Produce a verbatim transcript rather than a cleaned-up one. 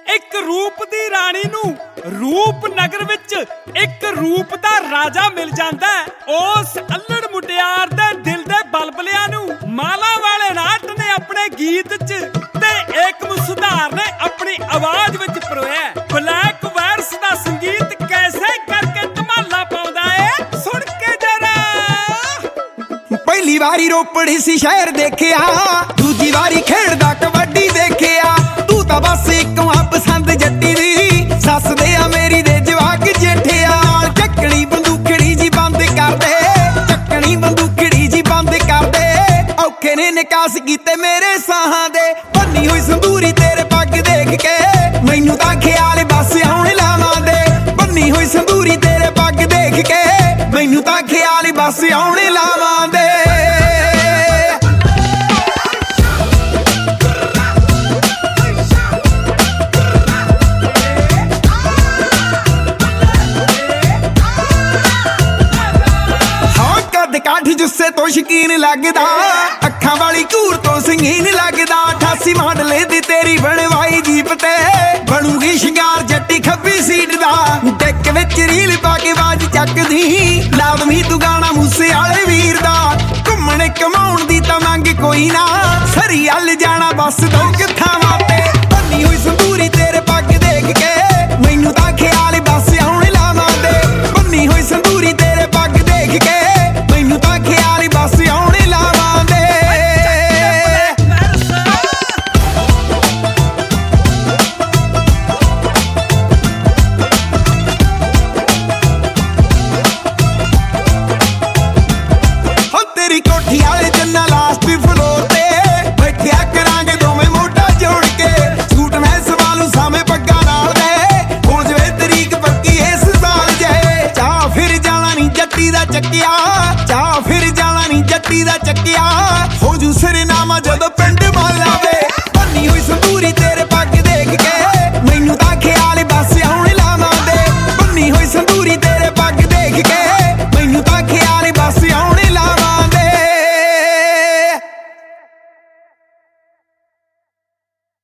ਇੱਕ ਰੂਪ ਦੀ ਰਾਣੀ ਨੂੰ ਰੂਪਨਗਰ ਵਿੱਚ ਇੱਕ ਰੂਪ ਦਾ ਰਾਜਾ ਮਿਲ ਜਾਂਦਾ ਹੈ। ਉਸ ਅਲੜ ਮੁਟਿਆਰ ਦੇ ਦਿਲ ਦੇ ਬਲਬਲਿਆਂ ਨੂੰ ਮਾਲਾ ਵਾਲੇ ਨਾਟ ਨੇ ਆਪਣੇ ਗੀਤ 'ਚ ਤੇ ਏਕਮ ਸੁਧਾਰ ਨੇ ਆਪਣੀ ਆਵਾਜ਼ ਵਿੱਚ ਪਰੋਇਆ। ਬਲੈਕ ਵਾਇਰਸ ਦਾ ਸੰਗੀਤ ਕੈਸੇ ਕਰਕੇ ਧਮਾਲਾ ਪਾਉਂਦਾ ਏ, ਸੁਣ ਕੇ ਜਰਾ। ਪਹਿਲੀ ਵਾਰੀ ਰੋਪੜੀ ਸੀ ਸ਼ਹਿਰ ਦੇਖਿਆ, ਦੂਜੀ ਵਾਰੀ ਖੇਡਦਾ ਕਬੱਡੀ ਦੇਖਿਆ। ਤੂੰ ਤਾਂ ਬਸ ਇੱਕੋ ਆ ਪਸੰਦ ਜੱਟੀ ਦੀ, ਸੱਸ ਦੇ ਆ ਮੇਰੀ ਦੇ ਜਵਾਕ ਜੇਠਿਆ। ਚੱਕਣੀ ਬੰਦੂਕੜੀ ਜੀ ਬੰਦ ਕਰ ਦੇ, ਚੱਕਣੀ ਬੰਦੂਕੜੀ ਜੀ ਬੰਦ ਕਰ ਦੇ। ਔਖੇ ਨੇ ਨਿਕਾਸ ਕੀਤੇ ਮੇਰੇ ਸਾਹਾਂ ਦੇ, ਬੰਨੀ ਹੋਈ ਸੰਦੂਰੀ ਤੇਰੇ ਪੱਗ ਦੇਖ ਕੇ ਮੈਨੂੰ ਤਾਂ ਖਿਆਲ ਬਸ ਆਉਣ ਲਾਵਾਂ ਦੇ। ਬੰਨੀ ਹੋਈ ਸੰਦੂਰੀ ਤੇਰੇ ਪੱਗ ਦੇਖ ਕੇ ਮੈਨੂੰ ਤਾਂ ਖਿਆਲ ਬਸ ਆਉਣ ਲਾਵਾਂ ਦੇ। ਕਾਠ ਜੁੱਸੇ ਤੋਂ ਸ਼ਕੀਨ ਲੱਗਦਾ, ਅੱਖਾਂ ਵਾਲੀ ਘੂਰ ਤੋਂ ਸੰਗੀਨ ਲੱਗਦਾ। ਅਠਾਸੀ ਮਾਡਲੇ ਦੀ ਤੇਰੀ ਬਣਵਾਈ ਜੀਪ ਤੇ ਬਣੂਗੀ ਸ਼ਿੰਗਾਰ ਜੱਟੀ ਖੱਬੀ ਸੀਟ ਦਾ। ਡੈਕ ਵਿੱਚ ਰੀਲ ਪਾ ਕੇ ਬਾਜ ਚੱਕਦੀ, ਲਾਜ਼ਮੀ ਤੂੰ ਗਾਣਾ ਮੂਸੇ ਵਾਲੇ ਵੀਰ ਦਾ। ਘੁੰਮਣ ਕਮਾਉਣ ਦੀ ਤਾਂ ਮੰਗ ਕੋਈ ਨਾ, ਸਰੀ ਹੱਲ ਜਾਣਾ ਬਸ ਦੋ ਥਾਵਾਂ ਤੇ। ਬੰਨੀ ਹੋਈ ਸੰਦੂਰੀ ਤੇਰੇ ਪੱਗ ਦੇਖ ਕੇ ਮੈਨੂੰ ਤਾਂ ਖਿਆਲ ਬਸ ਆਉਣ ਲਾਵਾਂ ਦੇ। ਬੰਨੀ ਹੋਈ ਸੰਦੂਰੀ ਤੇਰੇ ਪੱਗ ਦੇਖ ਕੇ ਮੈਨੂੰ ਤਾਂ ਖਿਆਲ ਬਸ ਆਉਣ ਲਾਵਾਂ ਦੇ। ਹੋ ਤੇਰੀ ਕੋਠੀ ਵਾਲੇ ਜੰਨਾ ਲਾਸਟ ਫਲੋਰ ਤੇ ਬੈਠਿਆ ਕਰਾਂਗੇ ਦੋਵੇਂ ਮੋਢਾ ਜੋੜ ਕੇ। ਸੂਟ ਮੈਂ ਸਵਾਲੂ ਸਾਵੇਂ ਪੱਗਾਂ ਨਾਲ ਦੇ, ਹੋ ਜਵੇ ਤਰੀਕ ਪੱਕੀ ਇਸ ਸਾਲ ਜੇ। ਚਾਹ ਫਿਰ ਜਾਣਾ ਨੀ ਜੱਟੀ ਦਾ ਚੱਕਿਆ, ਚਾਹ ਫਿਰ ਜਾਣਾ ਨੀ ਜੱਟੀ ਦਾ ਚੱਕਿਆ। ਹੋ ਜੂ ਸਿਰਨਾਮਾ ਜਦੋਂ ਪਿੰਡ